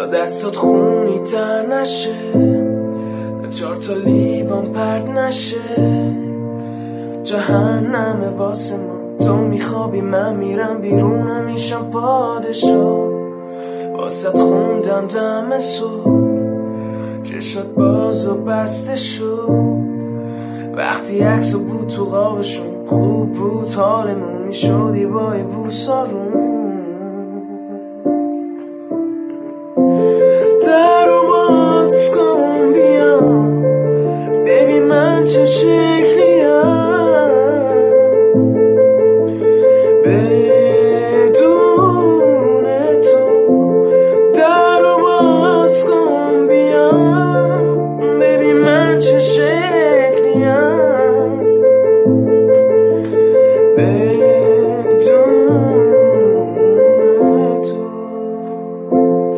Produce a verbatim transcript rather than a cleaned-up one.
تا دستات خونی تر نشه، تا چار تا لیوان پرد نشه. جهنمه واسه ما، تو میخوابی من میرم بیرون و میشم پادشاه. واسه خوندم دم صبح، چشات باز و بسته شد. وقتی عکس و بود تو قابشون، خوب بود حالمون، میشدی با یه بوسارون. در رو باز کن بیام، ببین من چه شکلی